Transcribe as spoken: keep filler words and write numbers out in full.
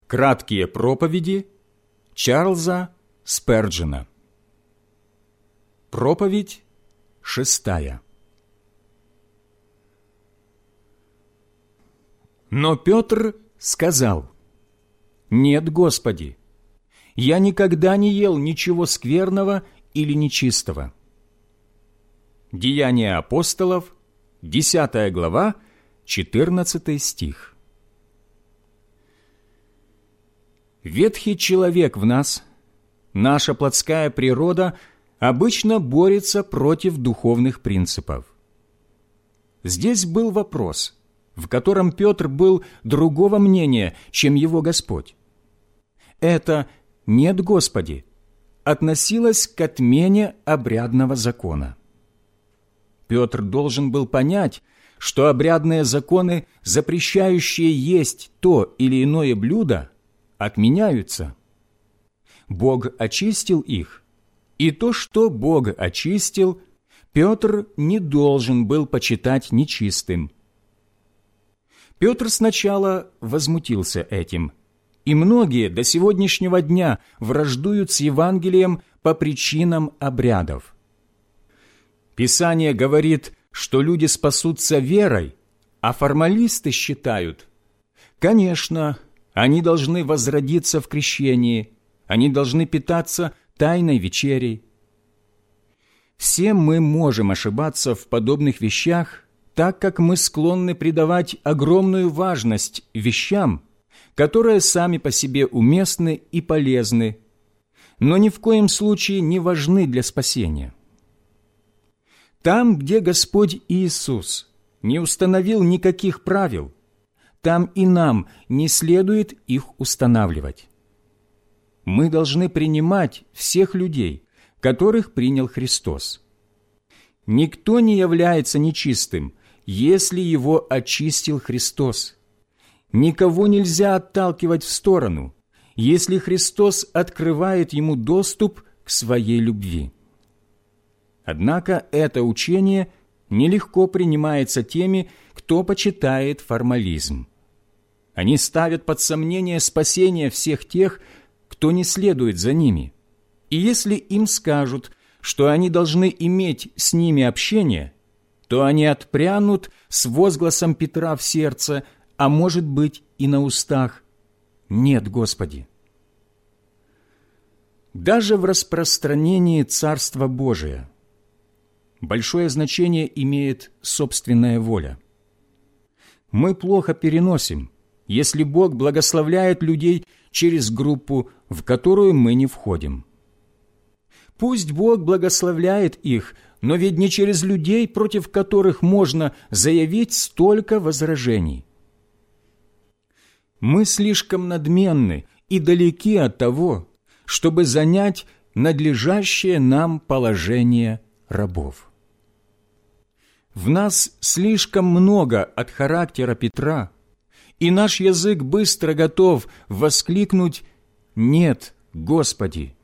Краткие проповеди Чарльза Сперджена. Проповедь шестая. Но Петр сказал: «Нет, Господи, я никогда не ел ничего скверного или нечистого». Деяния апостолов, десятая глава, четырнадцатый стих. Ветхий человек в нас, наша плотская природа, обычно борется против духовных принципов. Здесь был вопрос, в котором Петр был другого мнения, чем его Господь. Это «нет, Господи» относилось к отмене обрядного закона. Петр должен был понять, что обрядные законы, запрещающие есть то или иное блюдо, отменяются. Бог очистил их, и то, что Бог очистил, Петр не должен был почитать нечистым. Петр сначала возмутился этим, и многие до сегодняшнего дня враждуют с Евангелием по причинам обрядов. Писание говорит, что люди спасутся верой, а формалисты считают: конечно, они должны возродиться в крещении, они должны питаться тайной вечерей. Все мы можем ошибаться в подобных вещах, так как мы склонны придавать огромную важность вещам, которые сами по себе уместны и полезны, но ни в коем случае не важны для спасения. Там, где Господь Иисус не установил никаких правил, там и нам не следует их устанавливать. Мы должны принимать всех людей, которых принял Христос. Никто не является нечистым, если его очистил Христос. Никого нельзя отталкивать в сторону, если Христос открывает ему доступ к своей любви. Однако это учение нелегко принимается теми, кто почитает формализм. Они ставят под сомнение спасение всех тех, кто не следует за ними. И если им скажут, что они должны иметь с ними общение, то они отпрянут с возгласом Петра в сердце, а может быть и на устах: «Нет, Господи». Даже в распространении Царства Божия большое значение имеет собственная воля. Мы плохо переносим, если Бог благословляет людей через группу, в которую мы не входим. Пусть Бог благословляет их, но ведь не через людей, против которых можно заявить столько возражений. Мы слишком надменны и далеки от того, чтобы занять надлежащее нам положение рабов. В нас слишком много от характера Петра, и наш язык быстро готов воскликнуть: «Нет, Господи».